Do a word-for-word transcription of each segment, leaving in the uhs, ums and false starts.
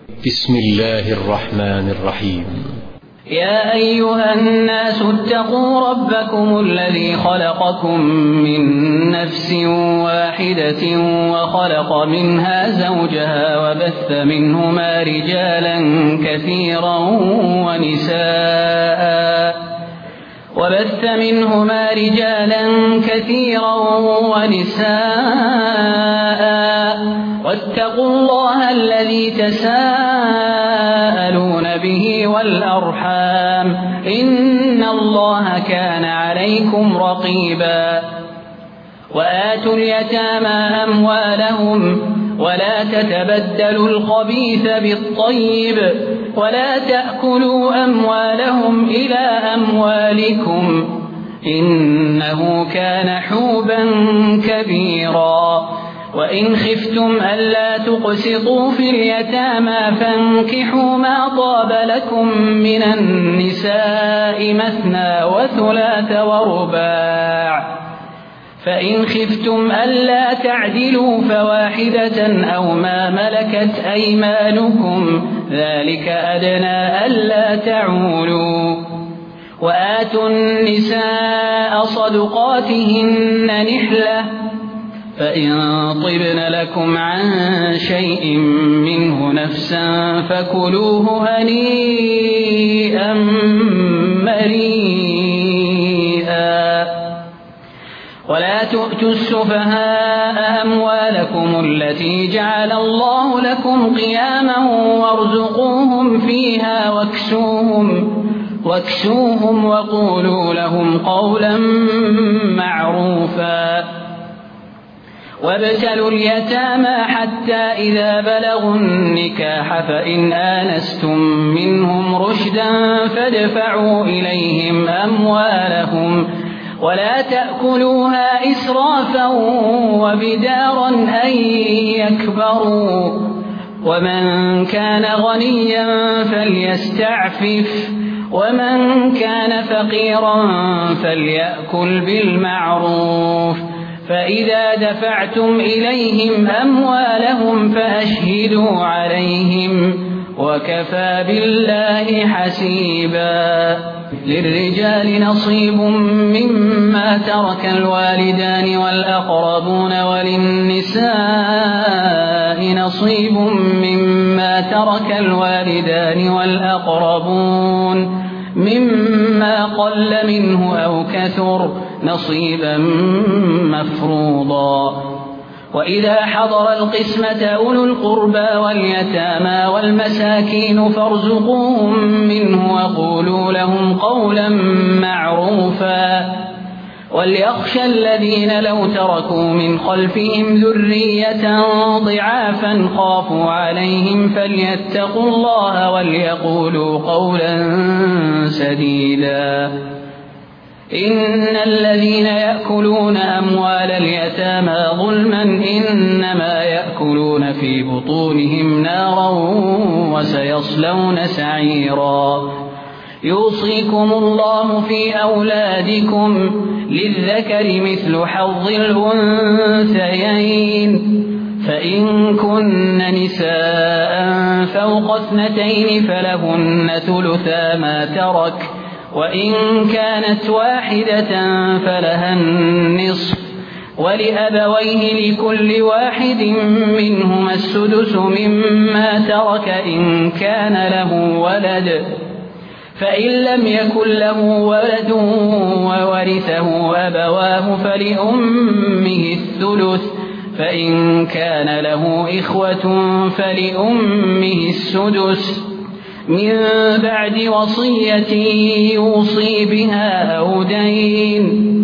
بسم الله الرحمن الرحيم. يا أيها الناس اتقوا ربكم الذي خلقكم من نفس واحدة وخلق منها زوجها وبث منهما رجالا كثيرا ونساء وبث منهما رجالا كثيرا ونساء واتقوا الله الذي تساءلون به والأرحام إن الله كان عليكم رقيبا. وآتوا اليتامى أموالهم ولا تتبدلوا الخبيث بالطيب ولا تأكلوا أموالهم إلى أموالكم إنه كان حوبا كبيرا. وإن خفتم ألا تقسطوا في اليتامى فانكحوا ما طاب لكم من النساء مثنى وثلاث ورباع، فإن خفتم ألا تعدلوا فواحدة أو ما ملكت أيمانكم ذلك أدنى ألا تعولوا. وآتوا النساء صدقاتهن نحلة، فإن طبن لكم عن شيء منه نفسا فكلوه هنيئا مريئا. ولا تؤتوا السفهاء أموالكم التي جعل الله لكم قياما وارزقوهم فيها واكسوهم, واكسوهم وقولوا لهم قولا معروفا. وابتلوا اليتامى حتى إذا بلغوا النكاح فإن آنستم منهم رشدا فادفعوا إليهم أموالهم ولا تأكلوها إسرافا وبدارا أن يكبروا. ومن كان غنيا فليستعفف ومن كان فقيرا فليأكل بالمعروف. فإذا دفعتم إليهم أموالهم فأشهدوا عليهم وكفى بالله حسيبا. للرجال نصيب مما ترك الوالدان والأقربون وللنساء نصيب مما ترك الوالدان والأقربون مما قل منه أو كثر نصيبا مفروضا. وإذا حضر القسمة أولو القربى واليتامى والمساكين فارزقوهم منه وقولوا لهم قولا معروفا. وليخشى الذين لو تركوا من خلفهم ذرية ضعافا خافوا عليهم فليتقوا الله وليقولوا قولا سديدا. إن الذين يأكلون أموال اليتامى ظلما إنما يأكلون في بطونهم نارا وسيصلون سعيرا. يوصيكم الله في أولادكم للذكر مثل حظ الأنثيين، فإن كن نساء فوق اثنتين فلهن ثلثا ما ترك، وإن كانت واحدة فلها النصف، ولأبويه لكل واحد منهما السدس مما ترك إن كان له ولد، فإن لم يكن له ولد وورثه أبواه فلأمه الثلث، فإن كان له إخوة فلأمه السدس من بعد وصية يوصي بها أو دين.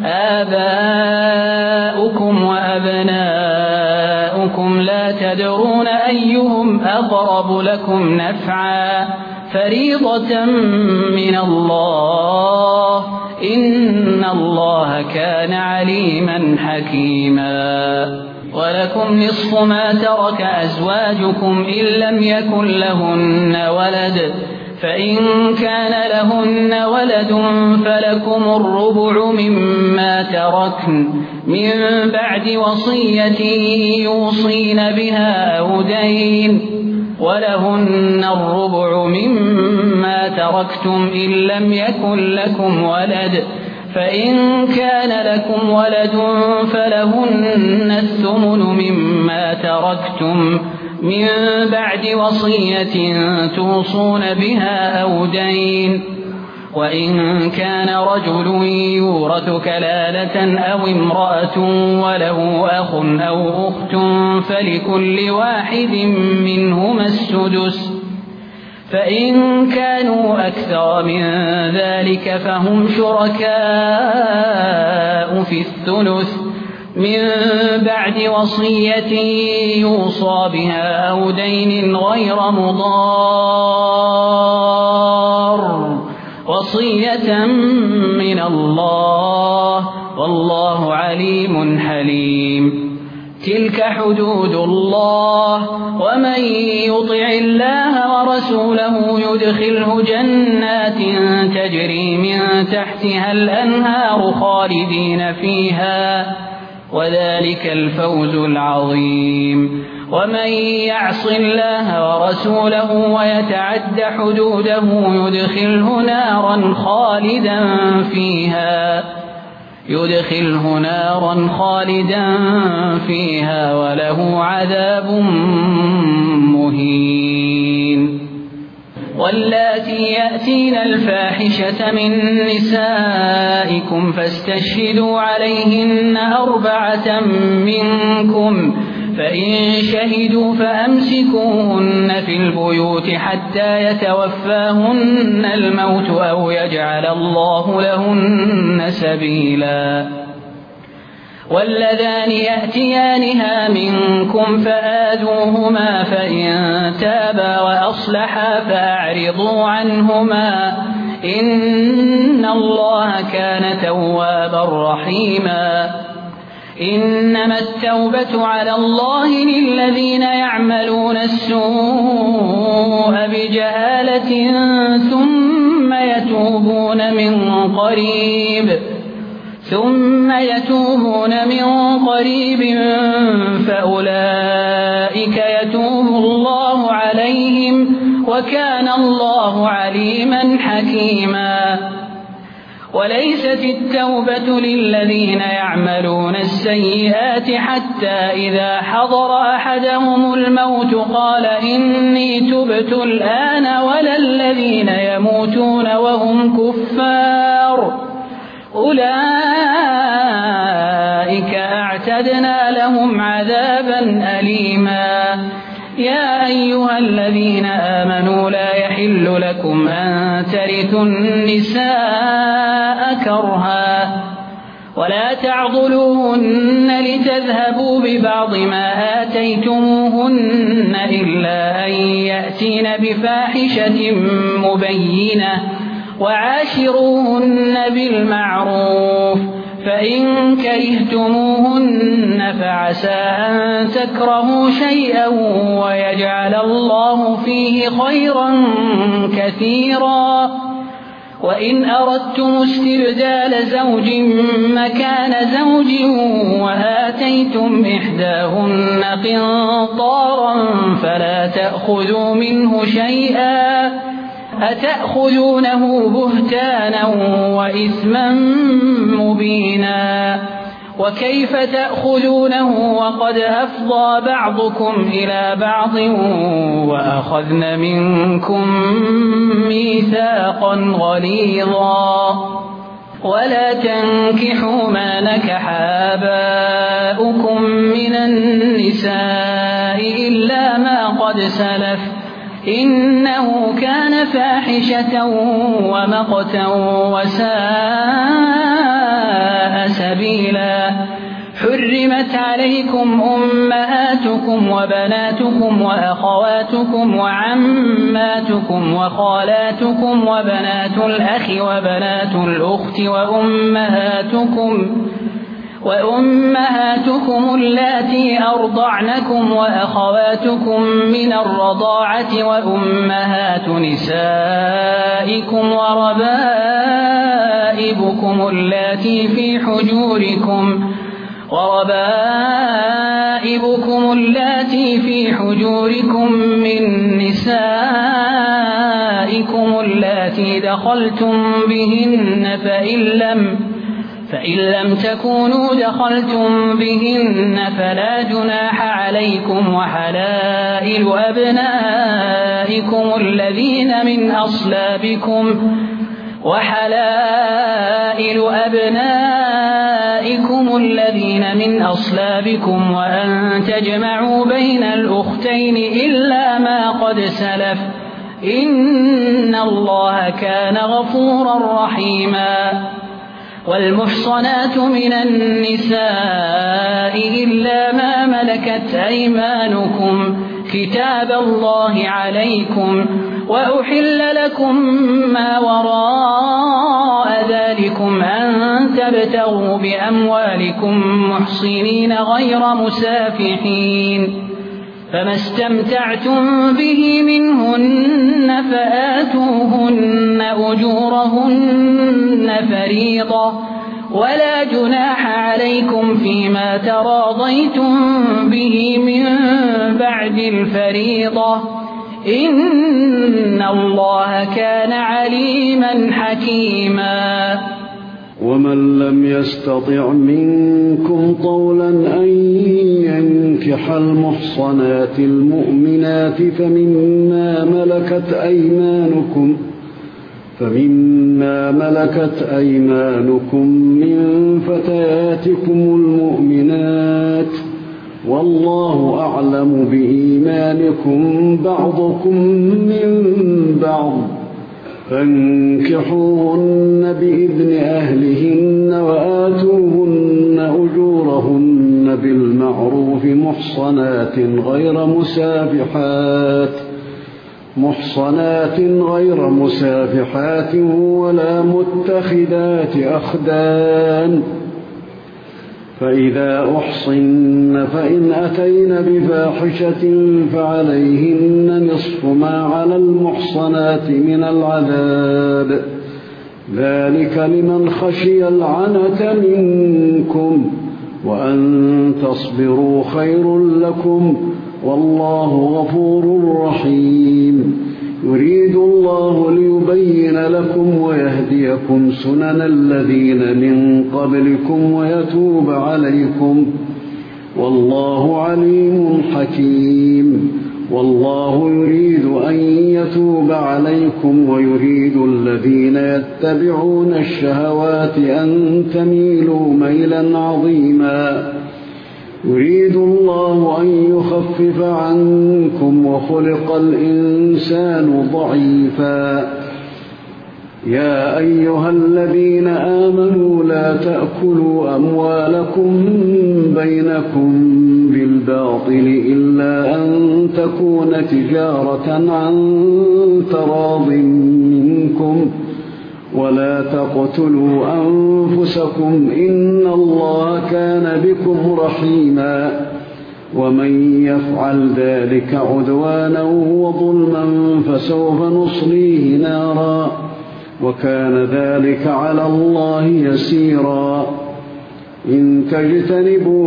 آباؤكم وأبناؤكم لا تدرون أيهم أقرب لكم نفعا فريضة من الله إن الله كان عليما حكيما. ولكم نصف ما ترك أزواجكم إن لم يكن لهن ولد، فإن كان لهن ولد فلكم الربع مما تركن من بعد وصية يوصين بها أو دين. ولهن الربع مما تركتم إن لم يكن لكم ولد فإن كان لكم ولد فلهن الثمن مما تركتم من بعد وصية توصون بها أو دين وإن كان رجل يورث كلالة أو امرأة وله أخ أو أخت فلكل واحد منهما السدس فإن كانوا أكثر من ذلك فهم شركاء في الثلث من بعد وصية يوصى بها أو دين غير مضار وصية من الله والله عليم حليم. تلك حدود الله ومن يطع الله ورسوله يدخله جنات تجري من تحتها الأنهار خالدين فيها وذلك الفوز العظيم. ومن يعص الله ورسوله ويتعد حدوده يدخله نارا خالدا فيها يدخله نارا خالدا فيها وله عذاب مهين. واللاتي يأتين الفاحشة من نسائكم فاستشهدوا عليهن أربعة منكم فإن شهدوا فأمسكوهن في البيوت حتى يتوفاهن الموت أو يجعل الله لهن سبيلا. واللذان يأتيانها منكم فآذوهما فإن تابا وأصلحا فأعرضوا عنهما إن الله كان توابا رحيما. إنما التوبة على الله للذين يعملون السوء بجهالة ثم يتوبون من قريب ثم يتوبون من قريب فأولئك يتوب الله عليهم وكان الله عليما حكيما. وليست التوبة للذين يعملون السيئات حتى إذا حضر أحدهم الموت قال إني تبت الآن ولا الذين يموتون وهم كفار أولئك أعتدنا لهم عذابا أليما. يا أيها الذين آمنوا لا يحل لكم أن ترثوا النساء كرها ولا تعضلوهن لتذهبوا ببعض ما آتيتموهن إلا أن يأتين بفاحشة مبينة وعاشروهن بالمعروف فإن كرهتموهن فعسى أن تكرهوا شيئا ويجعل الله فيه خيرا كثيرا. وإن أردتم استبدال زوج مكان زوج وآتيتم إحداهن قنطارا فلا تأخذوا منه شيئا أتأخذونه بهتانا وإثما مبينا. وكيف تأخذونه وقد أفضى بعضكم إلى بعض وأخذن منكم ميثاقا غليظا. ولا تنكحوا ما نكح آباؤكم من النساء إلا ما قد سلف إنه كان فاحشة ومقتا وساء سبيلا. حرمت عليكم أمهاتكم وبناتكم وأخواتكم وعماتكم وخالاتكم وبنات الأخ وبنات الأخت وأمهاتكم وأمهاتكم اللاتي أرضعنكم وأخواتكم من الرضاعة وأمهات نسائكم وربائبكم اللاتي في حجوركم وربائبكم اللاتي في حجوركم من نسائكم اللاتي دخلتم بهن فإن لم فإن لم تكونوا دخلتم بهن فلا جناح عليكم وحلائل أبنائكم الذين من أصلابكم وحلائل أبنائكم الذين من أصلابكم وأن تجمعوا بين الأختين إلا ما قد سلف إن الله كان غفورا رحيما والمحصنات من النساء إلا ما ملكت أيمانكم كتاب الله عليكم وأحل لكم ما وراء ذلكم أن تبتغوا بأموالكم محصنين غير مسافحين فما استمتعتم به منهن فآتوهن أجورهن فريضة ولا جناح عليكم فيما تراضيتم به من بعد الفريضة إن الله كان عليما حكيما ومن لم يستطع منكم طولا أن ينكح المحصنات المؤمنات فمما ملكت أيمانكم فمما ملكت أيمانكم من فتياتكم المؤمنات والله أعلم بإيمانكم بعضكم من بعض فانكحوهن بإذن أهلهن وآتوهن أجورهن بالمعروف محصنات غير مسافحات محصنات غير مسافحات ولا متخذات أخدان فإذا أحصن فإن أتين بفاحشة فعليهن نصف ما على المحصنات من العذاب ذلك لمن خشي العنة منكم وأن تصبروا خير لكم والله غفور رحيم يريد الله ليبين لكم ويهديكم سنن الذين من قبلكم ويتوب عليكم والله عليم حكيم والله يريد أن يتوب عليكم ويريد الذين يتبعون الشهوات أن تميلوا ميلا عظيما يريد الله أن يخفف عنكم وخلق الإنسان ضعيفا يا أيها الذين آمنوا لا تأكلوا أموالكم بينكم بالباطل إلا أن تكون تجارة عن تراض منكم ولا تقتلوا أنفسكم إن الله كان بكم رحيما ومن يفعل ذلك عدوانا وظلما فسوف نصليه نارا وكان ذلك على الله يسيرا إن تجتنبوا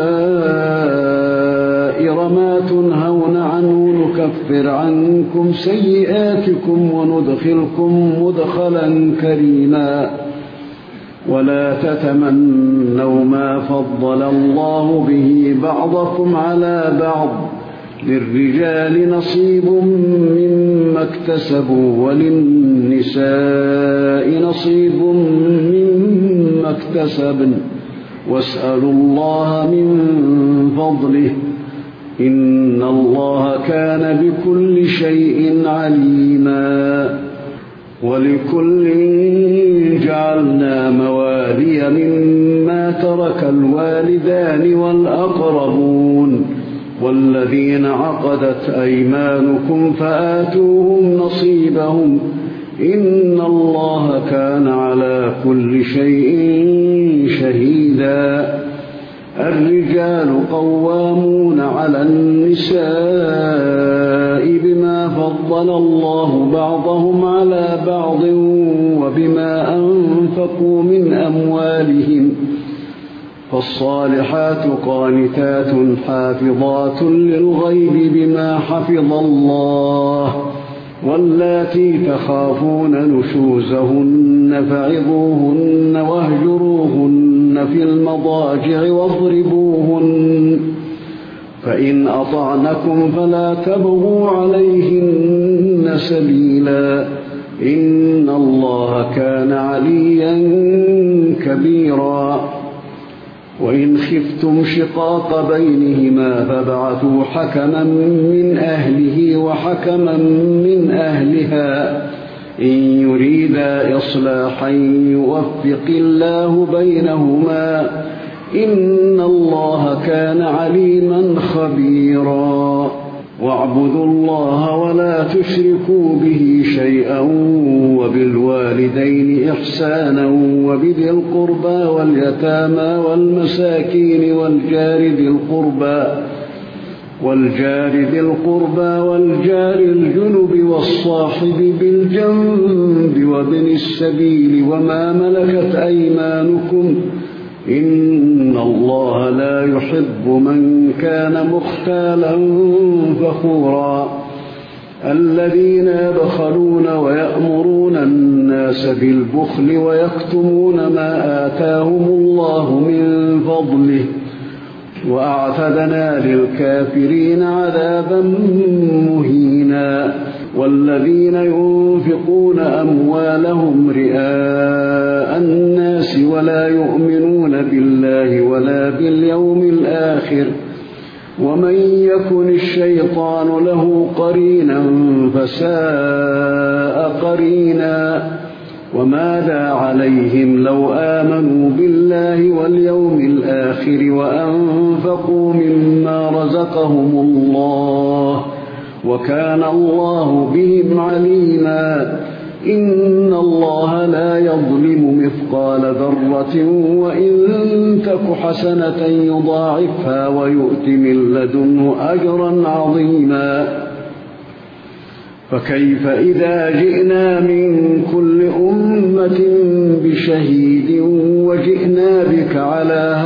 كبائر ما تنهون عنه نكفر عنكم سيئاتكم وندخلكم مدخلا كريما ولا تتمنوا ما فضل الله به بعضكم على بعض للرجال نصيب مما اكتسبوا وللنساء نصيب مما اكتسبن واسألوا الله من فضله إن الله كان بكل شيء عليما ولكل جعلنا موالي مما ترك الوالدان والأقربون والذين عقدت أيمانكم فآتوهم نصيبهم إن الله كان على كل شيء شهيدا الرجال قوامون على النساء بما فضل الله بعضهم على بعض وبما أنفقوا من أموالهم فالصالحات قانتات حافظات للغيب بما حفظ الله، واللاتي تخافون نشوزهن فعظوهن واهجروهن في المضاجع واضربوهن، فإن أطعنكم فلا تبغوا عليهن سبيلا، إن الله كان عليا كبيرا. وإن خفتم شقاق بينهما فابعثوا حكما من أهله وحكما من أهلها إن يريدا إصلاحا يوفق الله بينهما، إن الله كان عليما خبيرا. واعبدوا الله ولا تشركوا به شيئا، وبالوالدين إحسانا، وبذي القربى واليتامى والمساكين والجار ذي القربى والجار ذي القربى والجار الجنب والصاحب بالجنب وابن السبيل وما ملكت أيمانكم، إن الله لا يحب من كان مختالا فخورا. الذين يبخلون ويأمرون الناس بالبخل ويكتمون ما آتاهم الله من فضله، وأعتدنا للكافرين عذابا مهينا. والذين ينفقون أموالهم رئاء الناس ولا يؤمنون بالله ولا باليوم الآخر، ومن يكن الشيطان له قرينا فساء قرينا. وماذا عليهم لو آمنوا بالله واليوم الآخر وأنفقوا مما رزقهم الله، وكان الله بهم عليما. إن الله لا يظلم مثقال ذرة، وإن تك حسنة يضاعفها ويؤت من لدنه أجرا عظيما. فكيف إذا جئنا من كل أمة بشهيد وجئنا بك على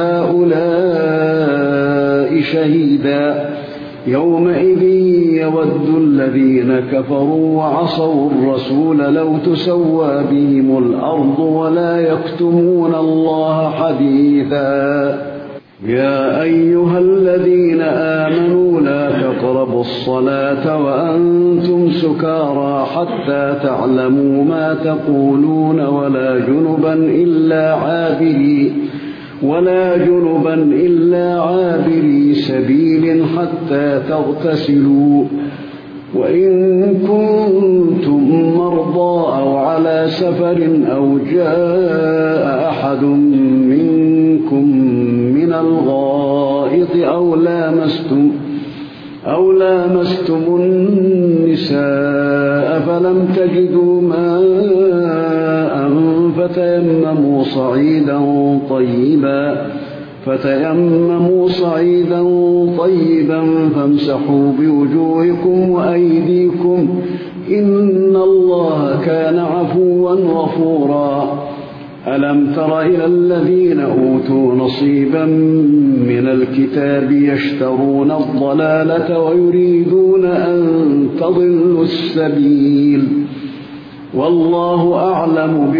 هؤلاء شهيدا، يومئذ يود الذين كفروا وعصوا الرسول لو تسوى بهم الأرض ولا يكتمون الله حديثا. يا أيها الذين آمنوا لا تقربوا الصلاة وأنتم سكارى حتى تعلموا ما تقولون ولا جنبا إلا عابري ولا جنبا إلا عابري سبيل حتى تغتسلوا، وإن كنتم مرضى أو على سفر أو جاء أحد منكم من الغائط أو لامستم أو لامستم النساء فلم تجدوا ماء فتيمموا صعيدا طيبا فتيمموا صعيدا طيبا فامسحوا بوجوهكم وأيديكم، إن الله كان عفوا غفورا. ألم تر إلى الذين أوتوا نصيبا من الكتاب يشترون الضلالة ويريدون أن تضلوا السبيل، والله أعلم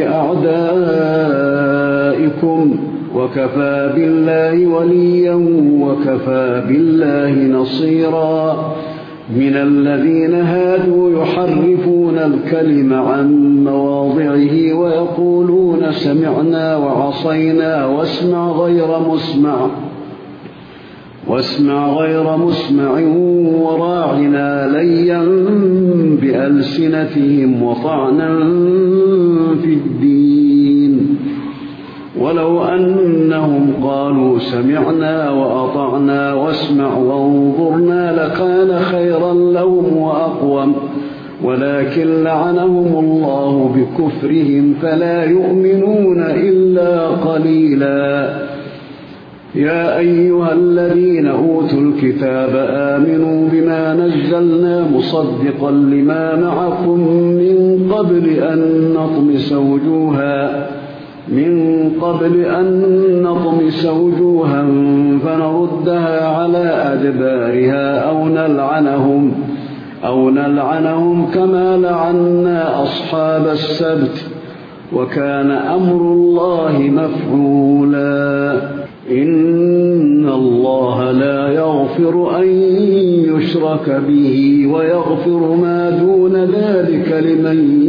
بأعدائكم، وكفى بالله وليا وكفى بالله نصيرا. من الذين هادوا يحرفون الكلم عن مواضعه ويقولون سمعنا وعصينا واسمع غير مسمع واسمع غير مسمع وراعنا ليا بألسنتهم وطعنا في الدين، ولو أنهم قالوا سمعنا وأطعنا واسمع وانظرنا لكان خيرا لهم وأقوم، ولكن لعنهم الله بكفرهم فلا يؤمنون إلا قليلا. يا أيها الذين أوتوا الكتاب آمنوا بما نزلنا مصدقا لما معكم من قبل أن نطمس وجوها من قبل أن نطمس وجوها فنردها على أدبارها أو نلعنهم أو نلعنهم كما لعنا أصحاب السبت وكان أمر الله مفعولا إن الله لا يغفر أن يشرك به ويغفر ما دون ذلك لمن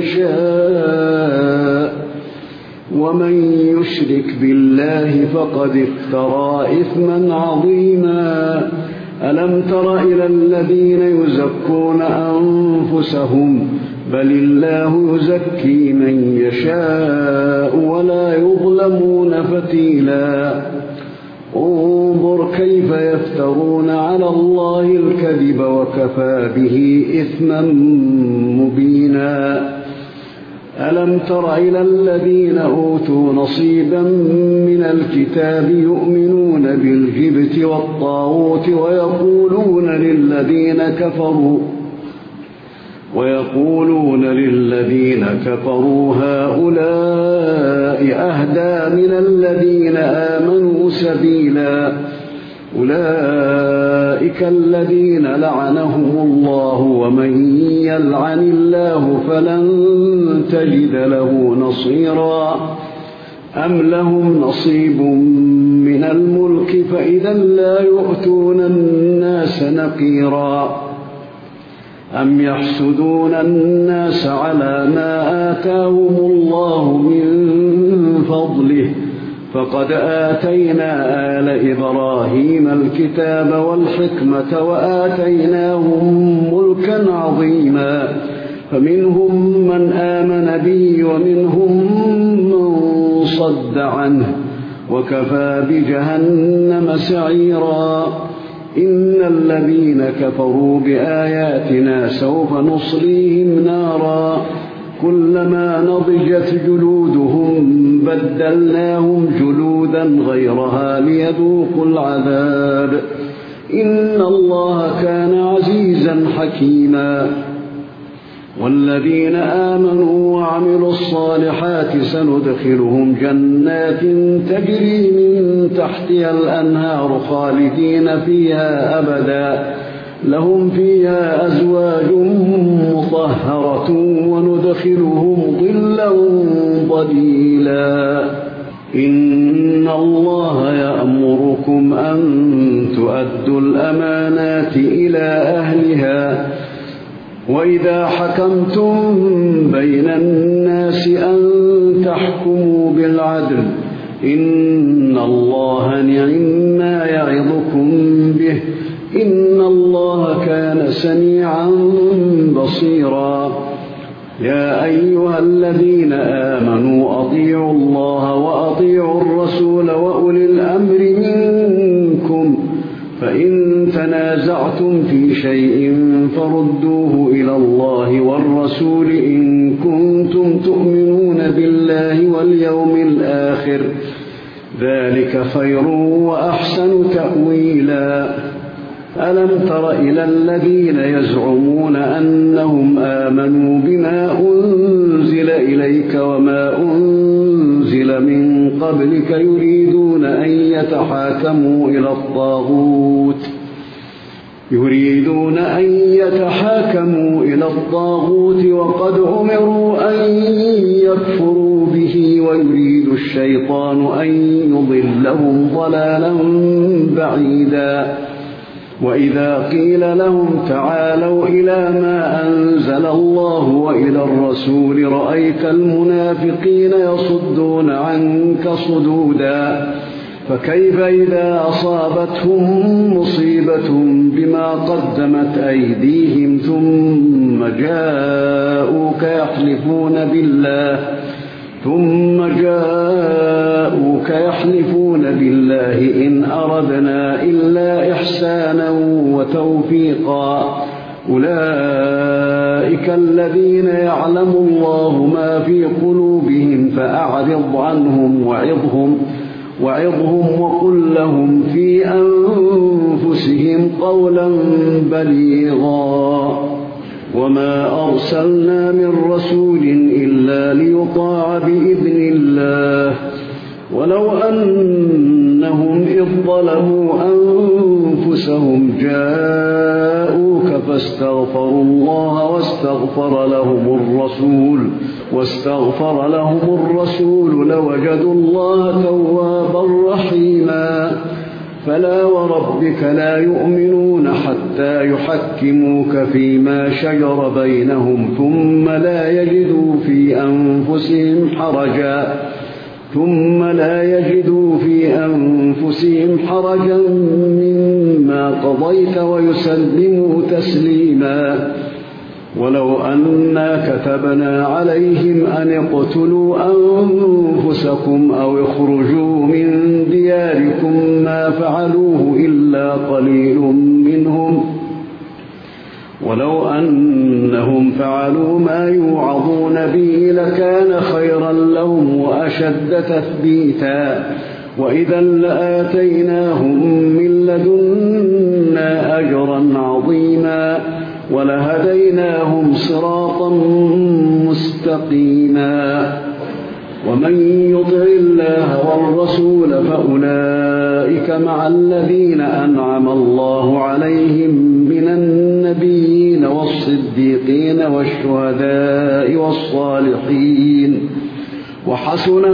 يشاء ومن يشرك بالله فقد افترى إثما عظيما ألم تر إلى الذين يزكون أنفسهم بل الله يزكي من يشاء ولا يظلمون فتيلا انظر كيف يفترون على الله الكذب وكفى به إثما مبينا ألم تر إلى الذين أوتوا نصيبا من الكتاب يؤمنون بالجبت والطاغوت ويقولون للذين كفروا ويقولون للذين كفروا هؤلاء أهدى من الذين آمنوا سبيلا أولئك الذين لعنهم الله ومن يلعن الله فلن تجد له نصيرا أم لهم نصيب من الملك فإذا لا يؤتون الناس نقيرا أم يحسدون الناس على ما آتاهم الله من فضله فقد آتينا آل إبراهيم الكتاب والحكمة وآتيناهم ملكا عظيما فمنهم من آمن بي ومنهم من صد عنه وكفى بجهنم سعيرا إن الذين كفروا بآياتنا سوف نصليهم نارا كلما نضجت جلودهم بدلناهم جلودا غيرها ليذوقوا العذاب إن الله كان عزيزا حكيما والذين آمنوا وعملوا الصالحات سندخلهم جنات تجري من تحتها الأنهار خالدين فيها أبدا لهم فيها أزواج مطهرة وندخلهم ظلا ظليلا إن الله يأمركم أن تؤدوا الأمانات إلى أهلها وإذا حكمتم بين الناس أن تحكموا بالعدل إن الله نعم ما يعظكم به إن الله كان سميعا بصيرا يا أيها الذين آمنوا أطيعوا الله وأطيعوا الرسول وأولي الأمر منكم فإن تنازعتم في شيء فردوه إلى الله والرسول إن كنتم تؤمنون بالله واليوم الآخر ذلك خير وأحسن تأويلا ألم تر إلى الذين يزعمون أنهم آمنوا بما أنزل إليك وما أنزل من قبلك يريدون أن يتحاكموا إلى الطاغوت يريدون أن يتحاكموا إلى الطاغوت وقد أمروا أن يكفروا به ويريد الشيطان أن يضلهم ضلالا بعيدا وإذا قيل لهم تعالوا إلى ما أنزل الله وإلى الرسول رأيت المنافقين يصدون عنك صدودا فكيف إذا أصابتهم مصيبة بما قدمت أيديهم ثم جاءوك يحلفون بالله ثم جاءوك يحلفون بالله إن أردنا إلا إحسانا وتوفيقا أولئك الذين يعلم الله ما في قلوبهم فأعرض عنهم وعظهم وعظهم وقل لهم في أنفسهم قولا بليغا وما أرسلنا من رسول إلا ليطاع بإذن الله ولو أنهم إذ ظلموا أنفسهم جاءوك فاستغفروا الله واستغفر لهم الرسول واستغفر لهم الرسول لوجدوا الله توابا رحيما فلا وربك لا يؤمنون حتى يحكموك فيما شجر بينهم ثم لا يجدوا في أنفسهم حرجا ثم لا يجدوا في أنفسهم حرجا مما قضيت ويسلموا تسليما ولو أنا كتبنا عليهم أن اقتلوا أنفسكم أو اخرجوا من دياركم ما فعلوه إلا قليل منهم ولو أنهم فعلوا ما يوعظون به لكان خيرا لهم وأشد تثبيتا وإذا لآتيناهم من لدنا أجرا عظيما ولهديناهم صراطا مستقيما ومن يطع الله والرسول فأولئك مع الذين أنعم الله عليهم من النبيين والصديقين والشهداء والصالحين وحسن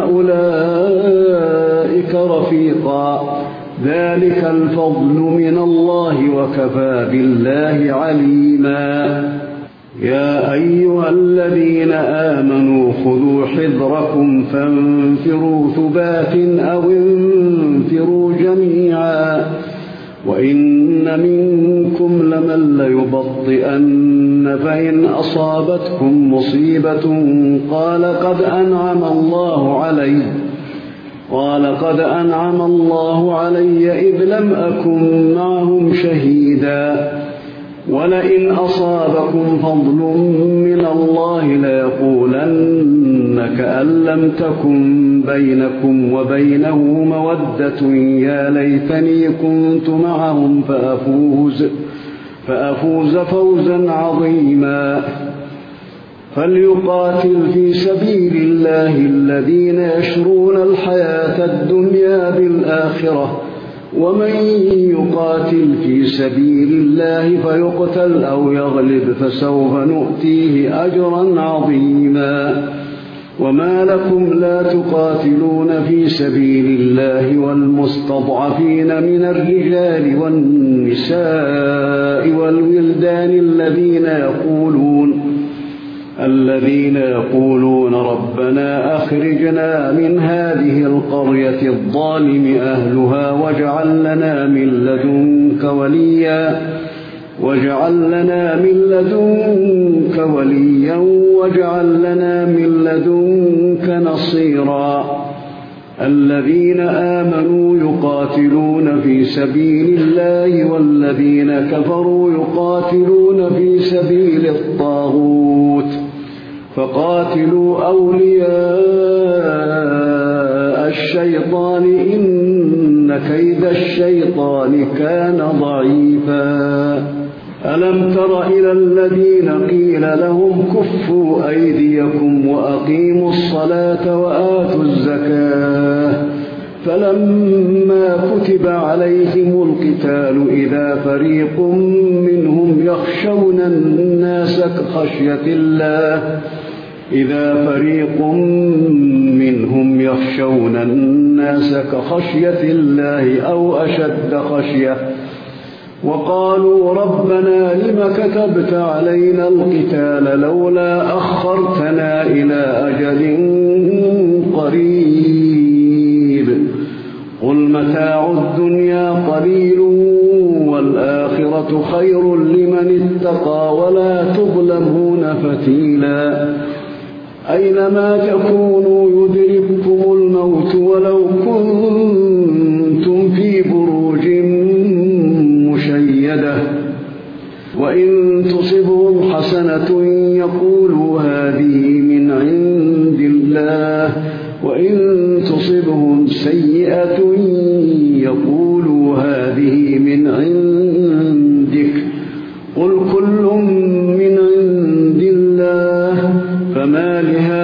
أولئك رفيقا ذلك الفضل من الله وكفى بالله عليما يا أيها الذين آمنوا خذوا حذركم فانفروا ثبات أو انفروا جميعا وإن منكم لمن ليبطئن فإن أصابتكم مصيبة قال قد أنعم الله علي قال قد أنعم الله علي إذ لم أكن معهم شهيدا ولئن أصابكم فضل من الله ليقولن كأن لم تكن بينكم وبينه مودة يا ليتني كنت معهم فأفوز, فأفوز فوزا عظيما فليقاتل في سبيل الله الذين يشرون الحياة الدنيا بالآخرة ومن يقاتل في سبيل الله فيقتل أو يغلب فسوف نؤتيه أجرا عظيما وما لكم لا تقاتلون في سبيل الله والمستضعفين من الرجال والنساء والولدان الذين يقولون الذين يقولون ربنا أخرجنا من هذه القرية الظالم أهلها واجعل لنا من لدنك وليا واجعل لنا من لدنك وليا واجعل لنا من لدنك نصيرا الذين آمنوا يقاتلون في سبيل الله والذين كفروا يقاتلون في سبيل الطاغوت فقاتلوا أولياء الشيطان إن كيد الشيطان كان ضعيفا ألم تر إلى الذين قيل لهم كفوا أيديكم وأقيموا الصلاة وآتوا الزكاة فلما كتب عليهم القتال إذا فريق منهم يخشون الناس كخشية الله إذا فريق منهم يخشون الناس كخشية الله أو أشد خشية وقالوا ربنا لم كتبت علينا القتال لولا أخرتنا إلى أجل قريب قل متاع الدنيا قليل والآخرة خير لمن اتقى ولا تظلمون فتيلا أينما تكونوا يدرككم الموت ولو كنتم في بروج مشيدة وإن تصبهم حسنة يقولوا هذه من عند الله وإن تصبهم سيئة يقولوا هذه من عندك قل كل من عند فما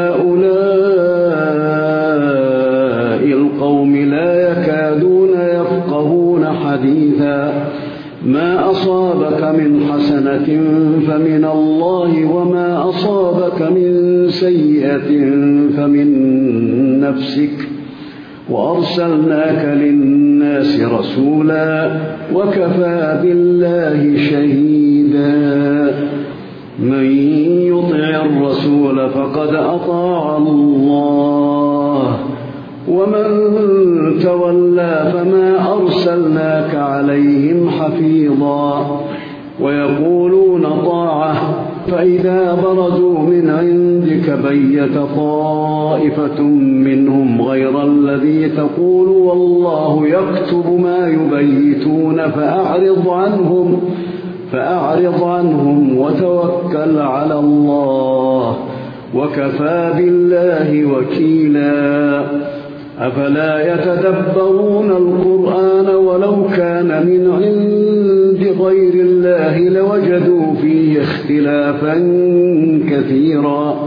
لهؤلاء القوم لا يكادون يفقهون حديثا ما أصابك من حسنة فمن الله وما أصابك من سيئة فمن نفسك وأرسلناك للناس رسولا وكفى بالله شهيدا من يطع الرسول فقد أطاع الله ومن تولى فما أرسلناك عليهم حفيظا ويقولون طاعة فإذا برزوا من عندك بيت طائفة منهم غير الذي تقول والله يكتب ما يبيتون فأعرض عنهم فأعرض عنهم وتوكل على الله وكفى بالله وكيلا أفلا يتدبرون القرآن ولو كان من عند غير الله لوجدوا فيه اختلافا كثيرا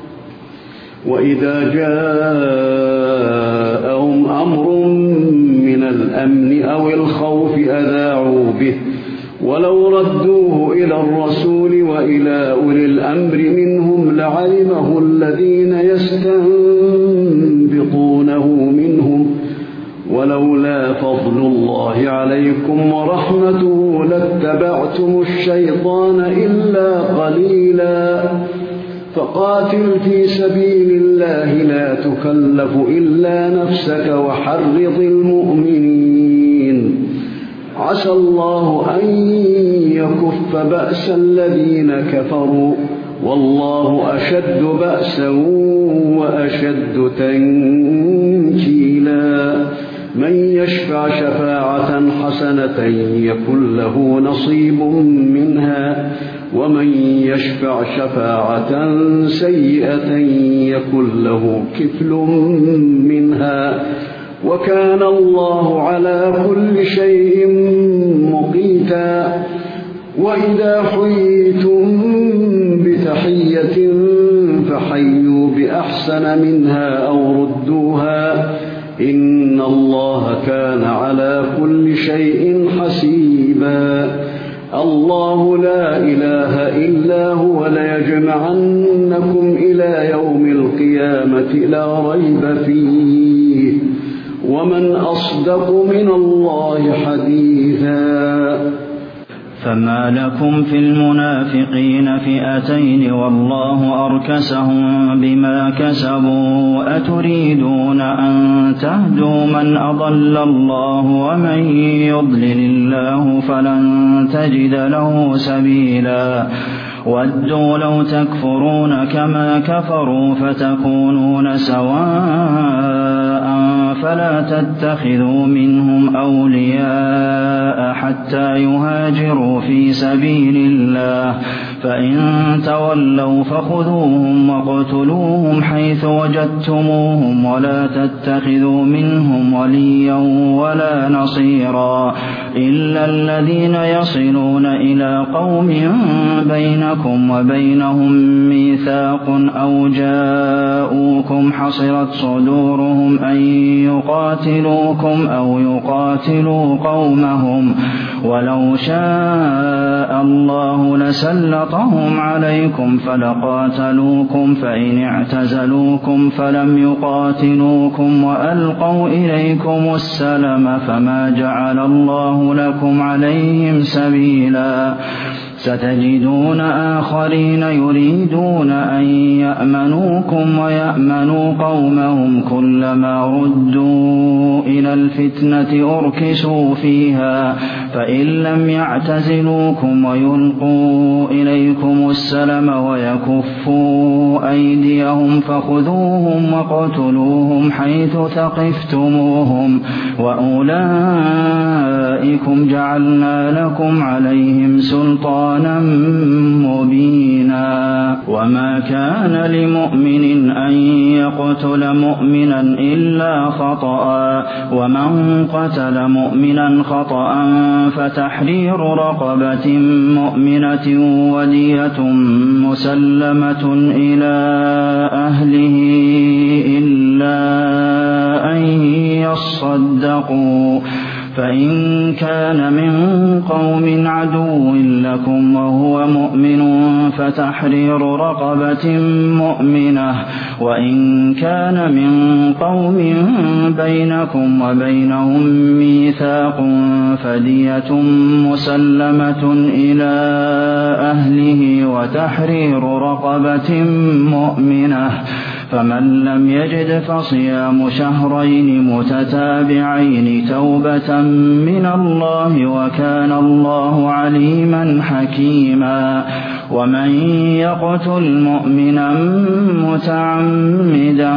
وإذا جاءهم أمر من الأمن أو الخوف أذاعوا به ولو ردوه إلى الرسول وإلى أولي الأمر منهم لعلمه الذين يستنبطونه منهم ولولا فضل الله عليكم ورحمته لاتبعتم الشيطان إلا قليلا فقاتل في سبيل الله لا تكلف إلا نفسك وحرض المؤمنين عسى الله أن يكف بأس الذين كفروا والله أشد بأسا وأشد تنكيلا من يشفع شفاعة حسنة يكن له نصيب منها ومن يشفع شفاعة سيئة يكن له كفل منها وكان الله على كل شيء مقيتا وإذا حييتم بتحية فحيوا بأحسن منها أو ردوها إن الله كان على كل شيء حسيبا الله لا إله إلا هو ليجمعنكم إلى يوم القيامة لا ريب فيه ومن أصدق من الله حديثا فما لكم في المنافقين فئتين والله أركسهم بما كسبوا أتريدون أن تهدوا من أضل الله ومن يضلل الله فلن تجد له سبيلا ودوا لو تكفرون كما كفروا فتكونون سواء فلا تتخذوا منهم أولياء حتى يهاجروا في سبيل الله فإن تولوا فخذوهم وقتلوهم حيث وجدتموهم ولا تتخذوا منهم وليا ولا نصيرا إلا الذين يصلون إلى قوم بينكم وبينهم ميثاق أو جاءوكم حصرت صدورهم أن يقاتلوكم أو يقاتلوا قومهم ولو شاء الله لسلطهم عليكم فلقاتلوكم فإن اعتزلوكم فلم يقاتلوكم وألقوا إليكم السلم فما جعل الله لكم عليهم سبيلا ستجدون آخرين يريدون أن يأمنوكم ويأمنوا قومهم كلما ردوا إلى الفتنة أركسوا فيها فإن لم يعتزلوكم ويلقوا إليكم السلم ويكفوا أيديهم فخذوهم وقتلوهم حيث ثقفتموهم وأولئكم جعلنا لكم عليهم سلطانا مبينا وما كان لمؤمن أن يقتل مؤمنا إلا خطأ ومن قتل مؤمنا خطأ فتحرير رقبة مؤمنة ودية مسلمة إلى أهله إلا أن يصدقوا فإن كان من قوم عدو لكم وهو مؤمن فتحرير رقبة مؤمنة وإن كان من قوم بينكم وبينهم ميثاق فدية مسلمة إلى أهله وتحرير رقبة مؤمنة فمن لم يجد فصيام شهرين متتابعين توبة من الله وكان الله عليما حكيما ومن يقتل مؤمنا متعمدا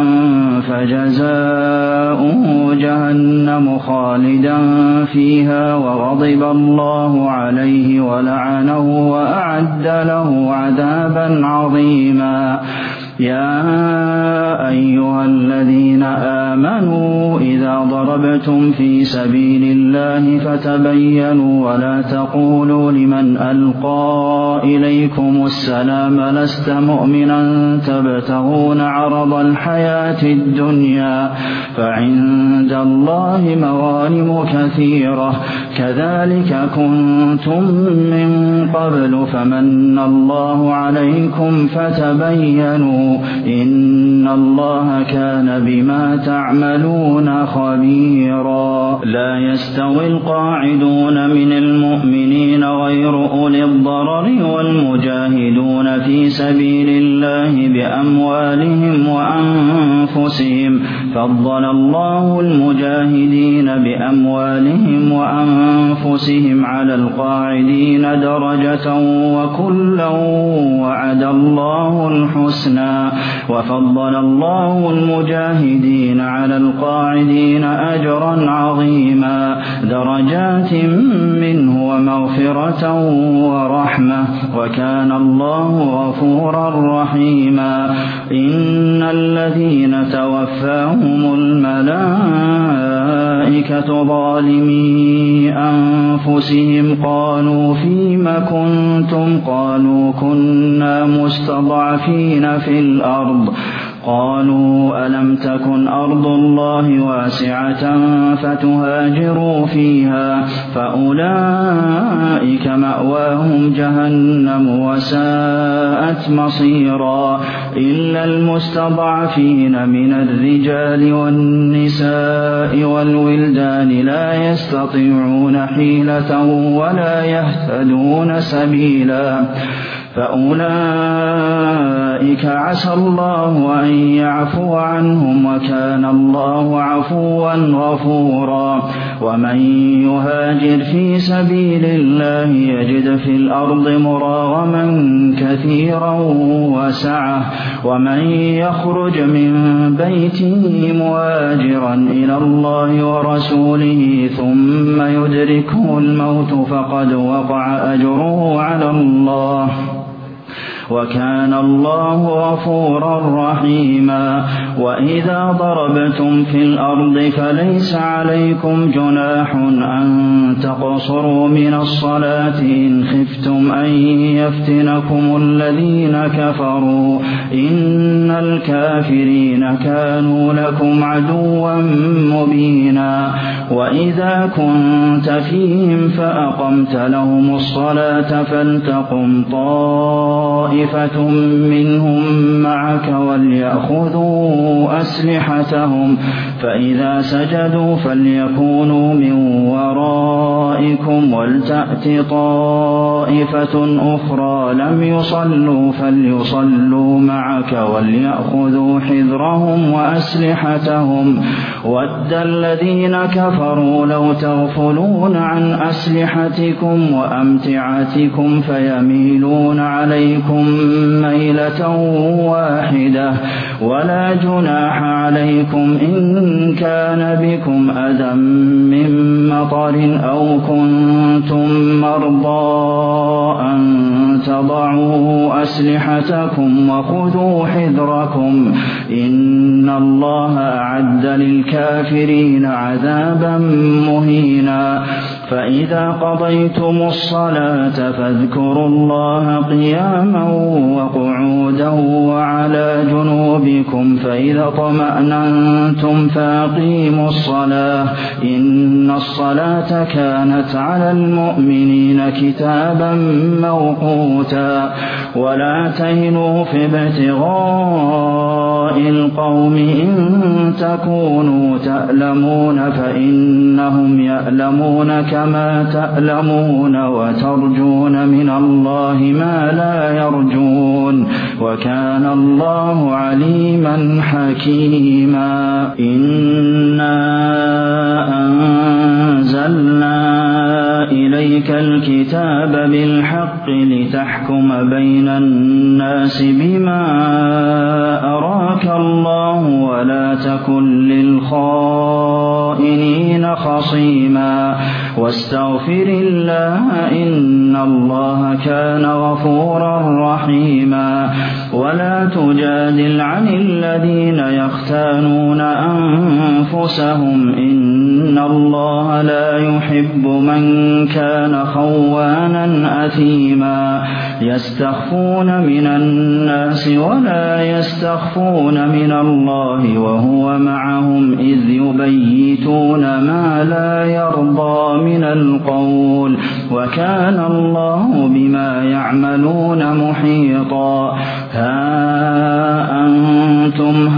فجزاؤه جهنم خالدا فيها وغضب الله عليه ولعنه وأعد له عذابا عظيما يا أيها الذين آمنوا إذا ضربتم في سبيل الله فتبينوا ولا تقولوا لمن ألقى إليكم السلام لست مؤمنا تبتغون عرض الحياة الدنيا فعند الله مغانم كثيرة كذلك كنتم من قبل فمن الله عليكم فتبينوا إن الله كان بما تعملون خبيرا لا يستوي القاعدون من المؤمنين غير أولي الضرر والمجاهدون في سبيل الله بأموالهم وأنفسهم فضل الله المجاهدين بأموالهم وأنفسهم على القاعدين درجة وكلا وعد الله الحسنى وفضل الله المجاهدين على القاعدين أجرا عظيما درجات منه ومغفرة ورحمة وكان الله غفورا رحيما إن الذين توفاهم الملائكة ظالمي أنفسهم قالوا فيم كنتم قالوا كنا مستضعفين في الأرض قالوا ألم تكن أرض الله واسعة فتهاجروا فيها فأولئك مأواهم جهنم وساءت مصيرا إلا المستضعفين من الرجال والنساء والولدان لا يستطيعون حيلة ولا يهتدون سبيلا فأولئك عسى الله أن يعفو عنهم وكان الله عفوا غفورا ومن يهاجر في سبيل الله يجد في الأرض مراغما كثيرا وسعة ومن يخرج من بيته مهاجرا إلى الله ورسوله ثم يدركه الموت فقد وقع أجره على الله وكان الله غفورا رحيما وإذا ضربتم في الأرض فليس عليكم جناح أن تقصروا من الصلاة إن خفتم أن يفتنكم الذين كفروا إن الكافرين كانوا لكم عدوا مبينا وإذا كنت فيهم فأقمت لهم الصلاة فلتقم طائفة طائفة منهم معك وليأخذوا أسلحتهم فإذا سجدوا فليكونوا من ورائكم ولتأت طائفة أخرى لم يصلوا فليصلوا معك وليأخذوا حذرهم وأسلحتهم ود الذين كفروا لو تغفلون عن أسلحتكم وأمتعتكم فيميلون عليكم ميلة واحدة ولا جناح عليكم إن كان بكم أذى من مطر أو كنتم مرضى أن تضعوا أسلحتكم وخذوا حذركم إن الله أعد للكافرين عذابا مهينا فإذا قضيتم الصلاة فاذكروا الله قياما وقعودا وعلى جنوبكم فإذا طمأننتم فأقيموا الصلاة إن الصلاة كانت على المؤمنين كتابا موقوتا ولا تهنوا في ابتغاء القوم إن تكونوا تألمون فإنهم يألمون كما تألمون وترجون من الله ما لا يرجون وكان الله عليما حكيما إنا أنزلنا إليك الكتاب بالحق لتحكم بين الناس بما أراك الله ولا تكن للخائنين خصيما واستغفر الله إن الله كان غفورا رحيما ولا تجادل عن الذين يختانون أنفسهم إن الله لا يحب من كان خوانا أثيما يستخفون من الناس ولا يستخفون من الله وهو معهم إذ يبيتون ما لا يرضى من القول وكان الله بما يعملون محيطا ها أنتم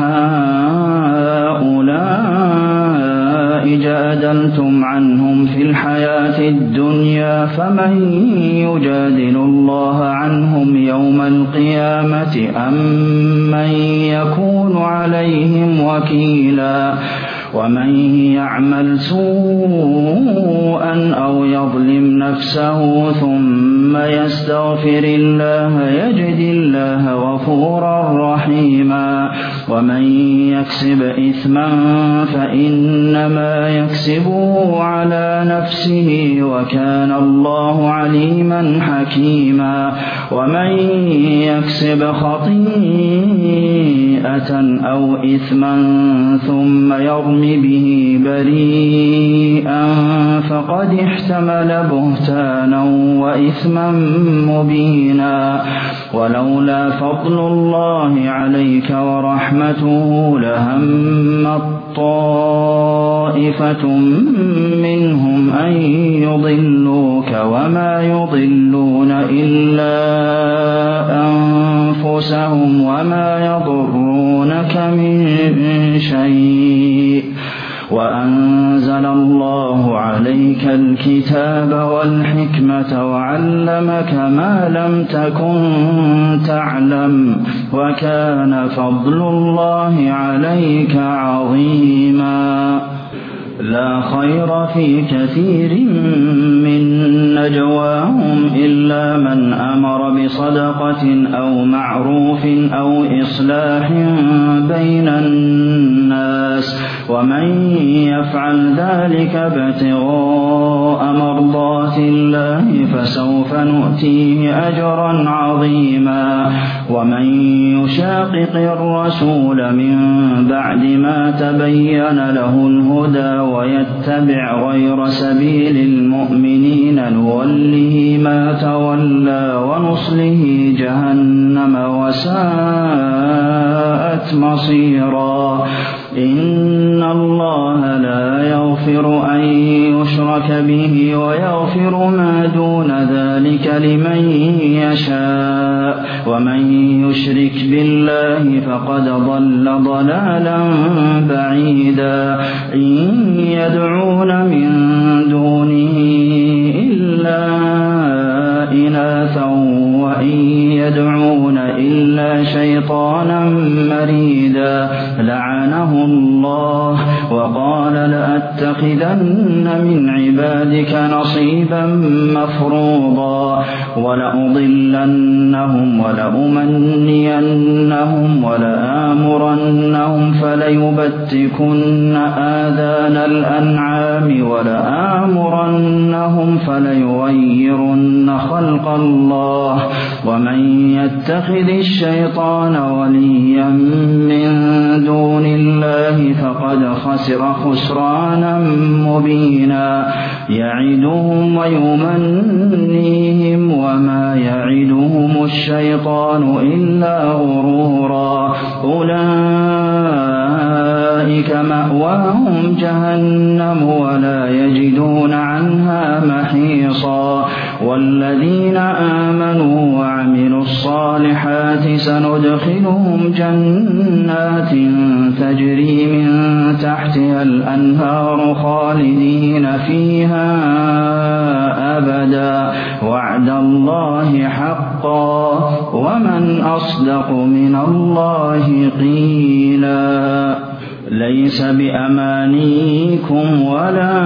هؤلاء جادلتم عنهم في الحياة الدنيا فمن يجادل الله عنهم يوم القيامة أم من يكون عليهم وكيلا ومن يعمل سوءا أو يظلم نفسه ثم يستغفر الله يجد الله غفورا رحيما ومن يكسب إثما فإنما يكسبه على نفسه وكان الله عليما حكيما ومن يكسب خطيئة أو إثما ثم يرم به بريئا فقد احتمل بهتانا وإثما مبينا ولولا فضل الله عليك ورحمته لهم طائفة منهم أن يضلوك وما يضلون إلا أنفسهم وما يضرونك من شيء وأنزل الله عليك الكتاب والحكمة وعلمك ما لم تكن تعلم وكان فضل الله عليك عظيما لا خير في كثير من نجواهم إلا من أمر بصدقة أو معروف أو إصلاح بين الناس ومن يفعل ذلك ابتغاء مرضات الله فسوف نؤتيه أجرا عظيما ومن يشاقق الرسول من بعد ما تبين له الهدى ويتبع غير سبيل المؤمنين نوله ما تولى ونصله جهنم وساءت مصيرا إن الله لا يغفر أن يشرك به ويغفر ما دون ذلك لمن يشاء ومن يشرك بالله فقد ضل ضلالا بعيدا إن يدعون من دونه إلا إناثا وإن يدعون إلا شيطانا مريدا لعنه الله وقال لأتخذن من عبادك نصيبا مفروضا ولأضلنهم ولأمنينهم ولآمرنهم فليبتكن آذان الأنعام ولآمرنهم فليغيرن خلق الله ومن يتخذ الشيطان وليا من دون الله فقد خسر خسرانا مبينا يعدهم ويمنيهم وما يعدهم الشيطان إلا غرورا أولئك مأواهم جهنم ولا يجدون عنها محيصا والذين آمنوا وعملوا الصالحات سندخلهم جنات تجري من تحتها الأنهار خالدين فيها أبدا وعد الله حقا ومن أصدق من الله قيلا ليس بأمانيكم ولا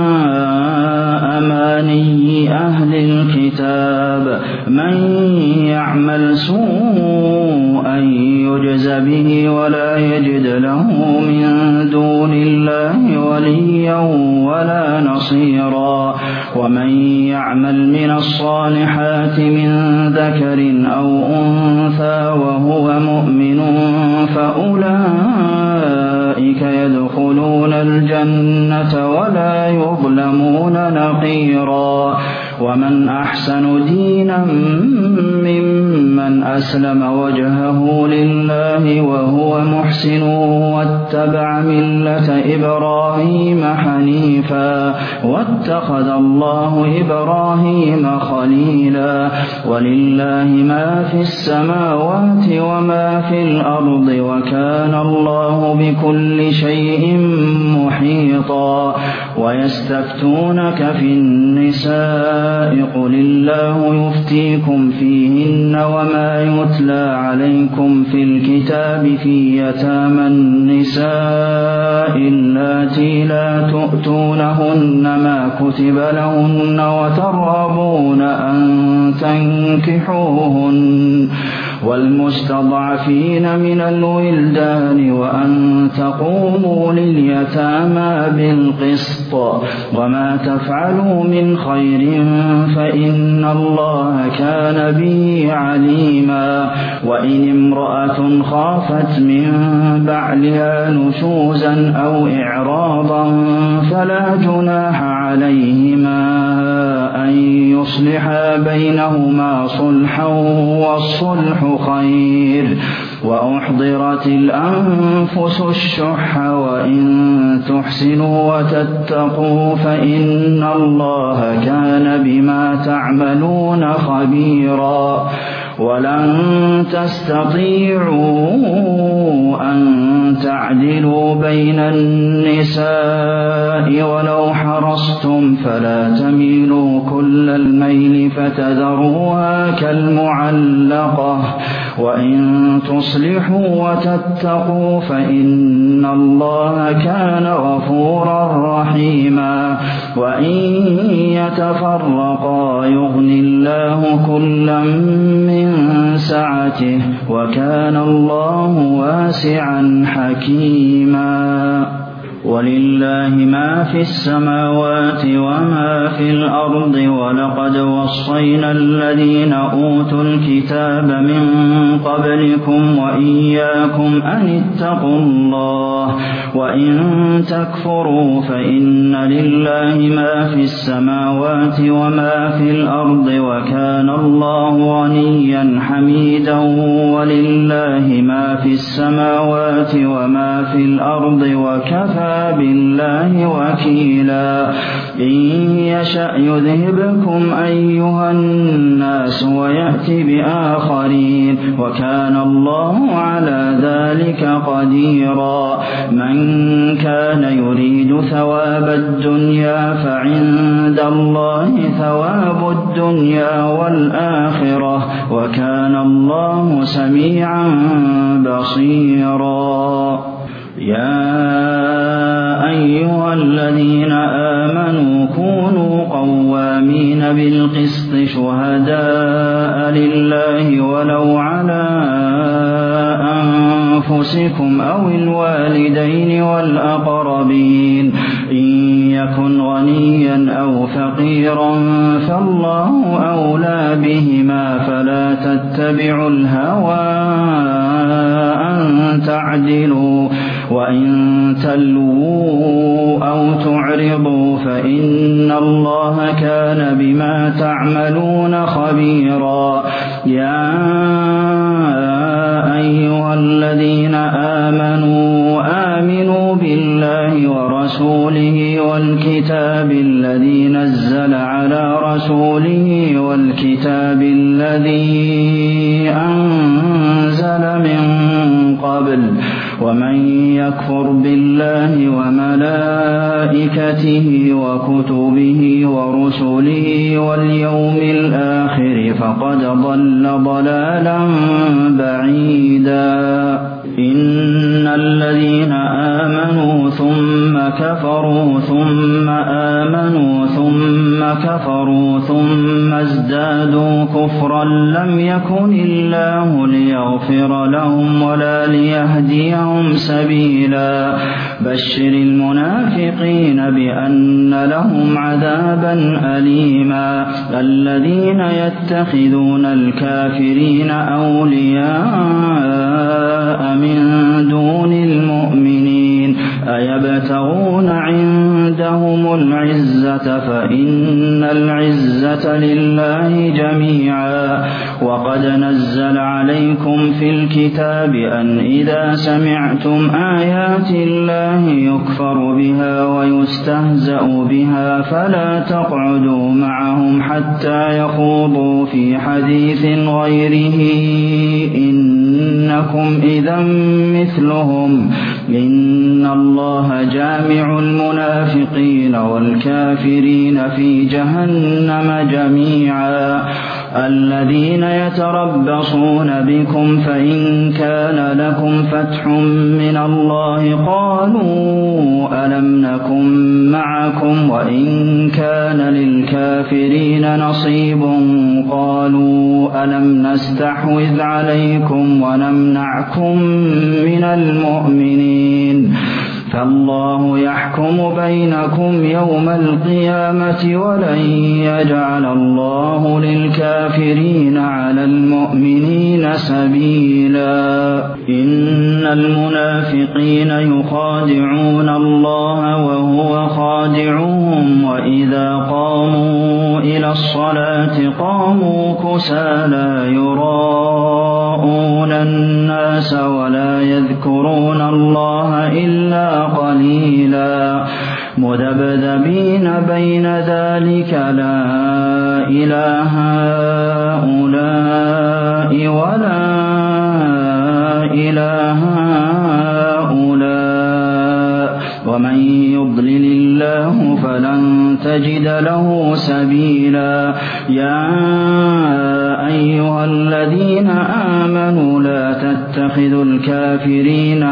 أماني أهل الكتاب من يعمل سوءا يجز به ولا يجد له من دون الله وليا ولا نصيرا ومن يعمل من الصالحات من ذكر أو أنثى وهو مؤمن فأولئك يدخلون الجنة ولا يظلمون نقيرا ومن أحسن دينا ممن أسلم وجهه لله وهو محسن واتبع ملة إبراهيم حنيفا واتخذ الله إبراهيم خليلا ولله ما في السماوات وما في الأرض وكان الله بكل شيء محيطا ويستفتونك في النساء قل الله يفتيكم فيهن وما يتلى عليكم في الكتاب في يتامى النساء اللاتي لا تؤتونهن ما كتب لهن وترغبون أن تنكحوهن والمستضعفين من الولدان وأن تقوموا لليتامى بالقسط وما تفعلوا من خير فإن الله كان به عليما وإن امرأة خافت من بعلها نشوزا أو إعراضا فلا جناح عليهما أن يصلحا بينهما صلحا والصلح خير وأحضرت الأنفس الشح وإن تحسنوا وتتقوا فإن الله كان بما تعملون خبيرا ولن تستطيعوا أن تعدلوا بين النساء ولو حرصتم فلا تميلوا كل الميل فتذروها كالمعلقة وإن تصلحوا وتتقوا فإن الله كان غفورا رحيما وإن يتفرقا يغن الله كلا من سعته وكان الله واسعا حكيما ولله ما في السماوات وما في الأرض ولقد وصينا الذين أوتوا الكتاب من قبلكم وإياكم أن اتقوا الله وإن تكفروا فإن لله ما في السماوات وما في الأرض وكان الله غنيا حميدا ولله ما في السماوات وما في الأرض وكفى وكفى بالله وكيلا إن يشأ يذهبكم أيها الناس ويأتي بآخرين وكان الله على ذلك قديرا من كان يريد ثواب الدنيا فعند الله ثواب الدنيا والآخرة وكان الله سميعا بصيرا يا أيها الذين آمنوا كونوا قوامين بالقسط شهداء لله ولو على أنفسكم أو الوالدين والأقربين إن يكن غنيا أو فقيرا فالله أولى بهما فلا تتبعوا الهوى أن تعدلوا وإن تلووا أو تعرضوا فإن الله كان بما تعملون خبيرا يا أيها الذين آمنوا آمنوا بالله ورسوله والكتاب الذي نزل على رسوله والكتاب الذي أنزل من قبل ومن يكفر بالله وملائكته وكتبه ورسله واليوم الآخر فقد ضل ضلالا بعيدا إن الذين آمنوا ثم كفروا ثم آمنوا ثم كفروا ثم ازدادوا كفرا لم يكن الله ليغفر لهم ولا ليهديهم سبيلا بشر المنافقين بأن لهم عذابا أليما الذين يتخذون الكافرين أولياء من دون المؤمنين أيبتغون عندهم العزة فإن العزة لله جميعا وقد نزل عليكم في الكتاب أن إذا سمعتم آيات الله يكفر بها ويستهزأ بها فلا تقعدوا معهم حتى يخوضوا في حديث غيره إنكم إذا مثلهم إن الله جامع المنافقين والكافرين في جهنم جميعا الذين يتربصون بكم فإن كان لكم فتح من الله قالوا ألم نكن معكم وإن كان للكافرين نصيب قالوا ألم نستحوذ عليكم ونمنعكم من المؤمنين فالله يحكم بينكم يوم القيامة ولن يجعل الله للكافرين على المؤمنين سبيلا إن المنافقين يخادعون الله وهو خادعهم وإذا قاموا إلى الصلاة قاموا كسالى يراءون الناس ولا يذكرون الله إلا قليلا مذبذبين بين ذلك لا إله هؤلاء ولا إله هؤلاء ومن يضلل الله فلن تجد له سبيلا يا أيها الذين آمنوا لا تتخذوا الكافرين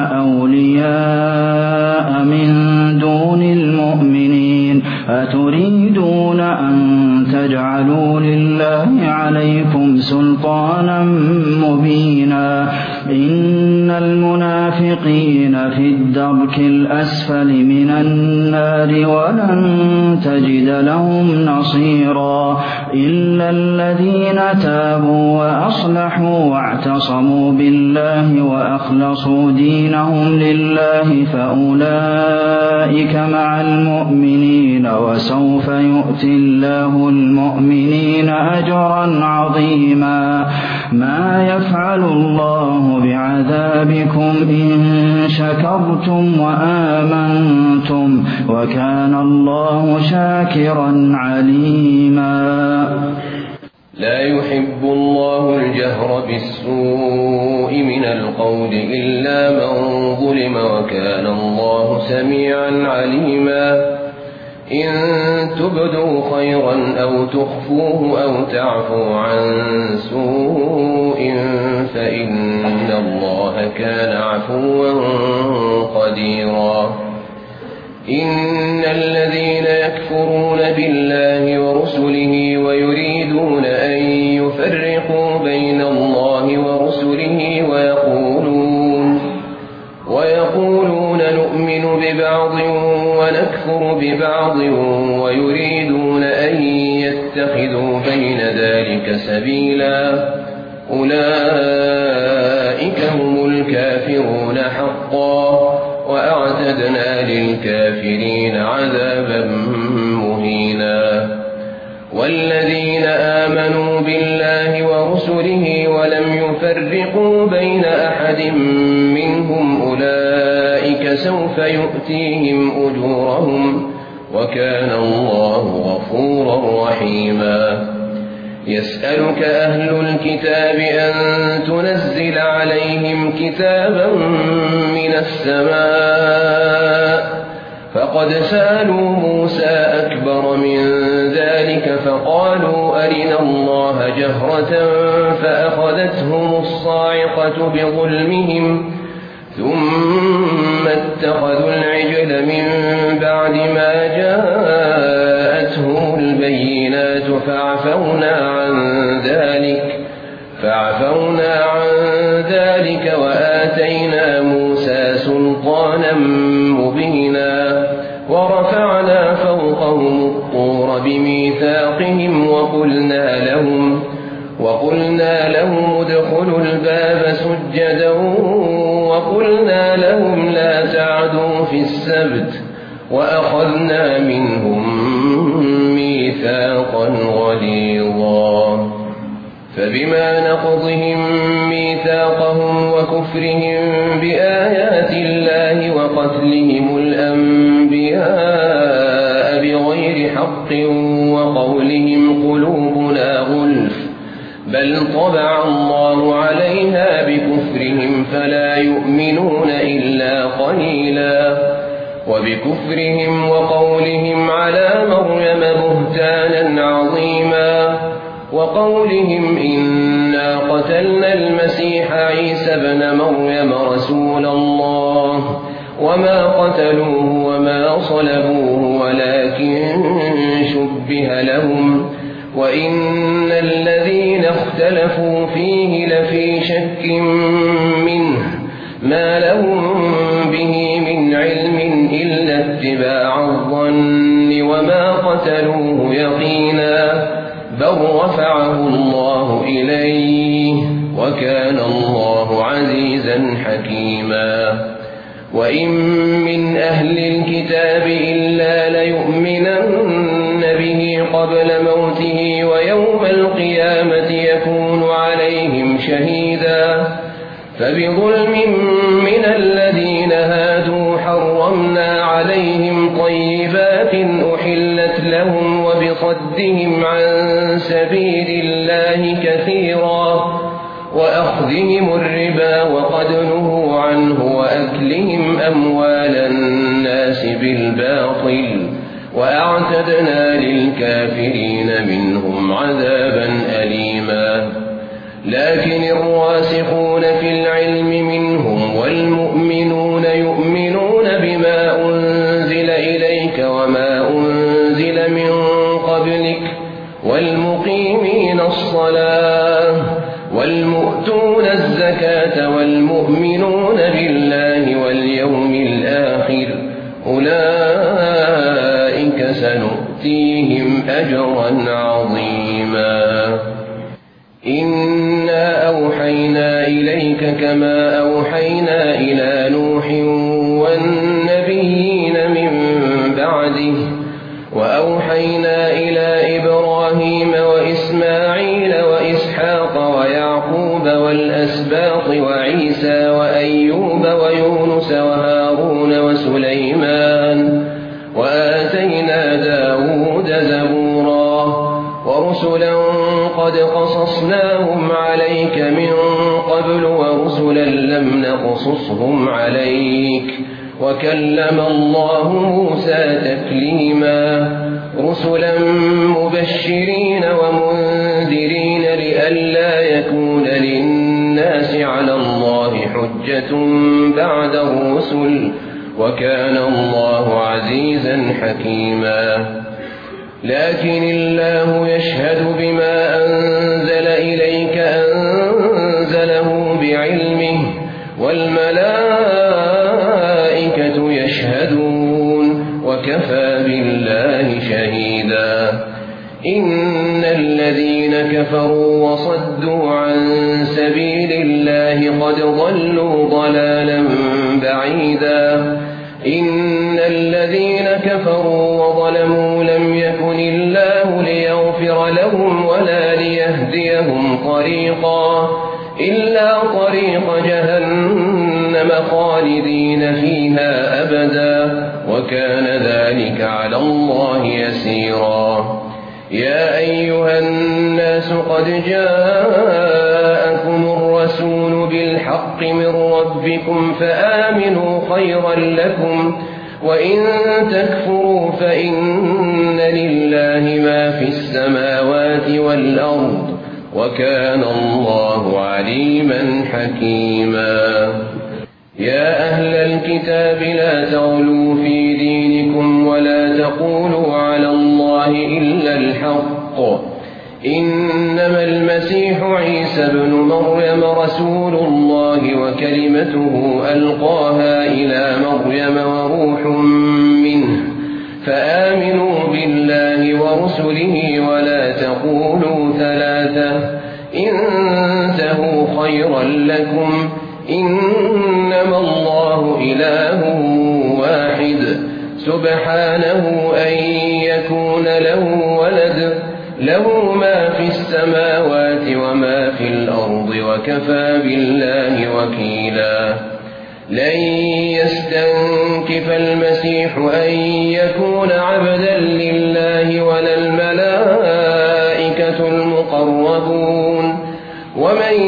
أولياء من دون المؤمنين أتريدون أن تجعلوا لله عليكم سلطانا مبينا إن المنافقين في الدرك الأسفل من النار ولن تجد لهم نصيرا إلا الذين تابوا وأصلحوا واعتصموا بالله وأخلصوا دينهم لله فأولئك مع المؤمنين وسوف يؤتي الله المؤمنين أجرا عظيما ما يفعل الله بعذابكم إن شكرتم وآمنتم وكان الله شاكرا عليما. لا يحب الله الجهر بالسوء من القول إلا من ظلم وكان الله سميعا عليما. إن تبدوا خيرا أو تخفوه أو تعفوا عن سوء فإن الله كان عفوا قديرا. إن الذين يكفرون بالله ورسله ويريدون أن يفرقوا بين الله ورسله ويقولون, ويقولون نؤمن ببعض ونكفر ببعض ويريدون أن يتخذوا بين ذلك سبيلا أولئك هم الكافرون حقا وأعتدنا للكافرين عذابا مهينا. والذين آمنوا بالله ورسله ولم يفرقوا بين أحد منهم أولئك سوف يؤتيهم أجورهم وكان الله غفورا رحيما. يسألك أهل الكتاب أن تنزل عليهم كتابا من السماء فقد سألوا موسى أكبر من ذلك فقالوا أرنا الله جهرة فأخذتهم الصاعقة بظلمهم ثم اتخذوا العجل من بعد ما جاءتهم البينات فعفونا عن ذلك فعفونا عن ذلك وآتينا موسى سلطانا مبينا ورفعنا فوقهم الطور بميثاقهم وقلنا لهم وقلنا لهم ادخلوا الباب سجدا وقلنا لهم لا تعدوا في السبت وأخذنا منهم ميثاقا غليظا. فبما نقضهم ميثاقهم وكفرهم بآيات الله وقتلهم الأنبياء بغير حق وقولهم قلوبنا غلف بل طبع الله عليها بكفرهم فلا يؤمنون إلا قليلا. وبكفرهم وقولهم على مريم بهتانا عظيما وقولهم إنا قتلنا المسيح عيسى ابن مريم رسول الله وما قتلوه وما صلبوه ولكن شبه لهم وإن الذين اختلفوا فيه لفي شك منه ما لهم به من علم إلا اتباع الظن وما قتلوه يقينا بل رفعه الله إليه وكان الله عزيزا حكيما. وإن من أهل الكتاب إلا ليؤمنن به قبل موته ويوم القيامة يكون عليهم شهيدا. فبظلم من الذين هادوا حرمنا عليهم طيبات أحلت لهم وبصدهم عن سبيل الله كثيرا وأخذهم الربا وقد نهوا عنه وأكلهم أموال الناس بالباطل وأعتدنا للكافرين منهم عذابا أليما. لكن الراسخون في العلم منهم والمؤمنون يؤمنون بما أنزل إليك وما أنزل من قبلك والمقيمين الصلاة والمؤتون الزكاة والمؤمنون بالله واليوم الآخر أولئك سنؤتيهم أجرا عظيما. إنا أوحينا إليك كما أوحينا إلى نوح والنبيين من بعده وأوحينا إلى إبراهيم وإسماعيل وإسحاق ويعقوب ويعقوب والأسباط وعيسى وأيوب ويونس وهارون وسليمان وآتينا داود زبورا ورسلا قد قصصناهم عليك من قبل ورسلا لم نقصصهم عليك وكلم الله موسى تكليما رسلا مبشرين ومنذرين لئلا يكون للناس على الله حجة بعد الرسل وكان الله عزيزا حكيما لكن الله يشهد بما أنزل إليك أنزله بعلمه والملائكة يشهدون وكفى بالله شهيدا إن الذين كفروا وصدوا عن سبيل الله قد ضلوا ضلالا بعيدا إن الذين كفروا وظلموا لم يكن الله ليغفر لهم ولا ليهديهم طريقا إلا طريق جهنم خالدين فيها أبدا وكان ذلك على الله يسيرا يا أيها الناس قد جاءكم الرسول بالحق من ربكم فآمنوا خيرا لكم وإن تكفروا فإن لله ما في السماوات والأرض وكان الله عليما حكيما يا أهل الكتاب لا تغلوا في دينكم ولا تقولوا على الله إلا الحق إنما المسيح عيسى ابن مريم رسول الله وكلمته ألقاها إلى مريم وروح منه فآمنوا بالله ورسله ولا تقولوا ثلاثة انتهوا خيرا لكم إنما الله إله واحد سبحانه أن يكون له ولد له ما في السماوات وما في الأرض وكفى بالله وكيلا لن يستنكف المسيح أن يكون عبدا لله ولا الملائكة المقربون ومن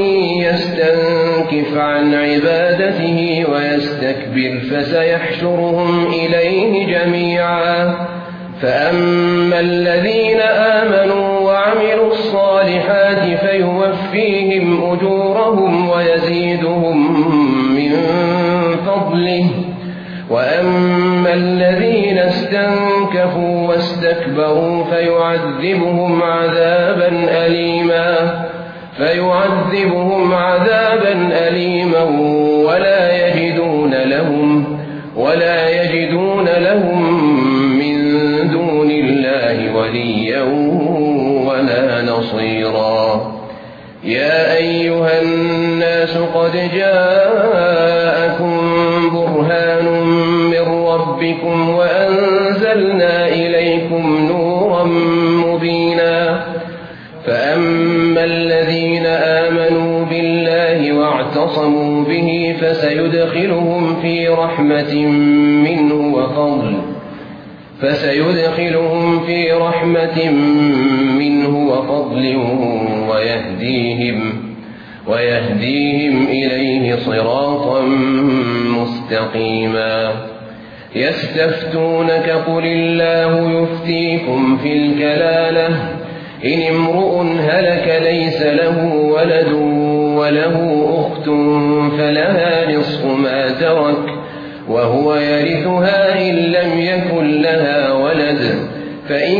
يستنكف عن عبادته ويستكبر فسيحشرهم إليه جميعا فأما الذين آمنوا وعملوا الصالحات فيوفيهم أجورهم ويزيدهم من فضله وأما الذين استنكفوا واستكبروا فيعذبهم عذابا أليما فيعذبهم عذابا أليما ولا يجدون لهم ولا يجدون لهم من دون الله وليا ولا نصيرا يا أيها الناس قد جاءكم برهان من ربكم وأنزلنا إليكم نورا مبينا فأما الذين آمنوا بالله واعتصموا به فسيدخلهم في رحمة منه وفضل فسيدخلهم في رحمة منه وفضل ويهديهم ويهديهم إليه صراطا مستقيما يستفتونك قل الله يفتيكم في الكلالة إن امرؤ هلك ليس له ولد وله أخت فلها نصف ما ترك وهو يرثها إن لم يكن لها ولد فإن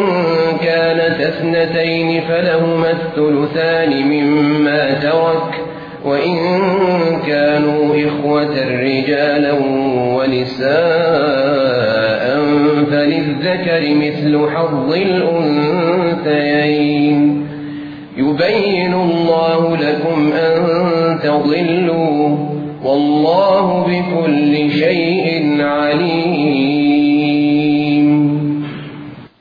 كانت اثنتين فلهما الثلثان مما ترك وإن كانوا إخوة رجالا ونساء فللذكر مثل حظ الأنثيين يبين الله لكم أن تضلوا والله بكل شيء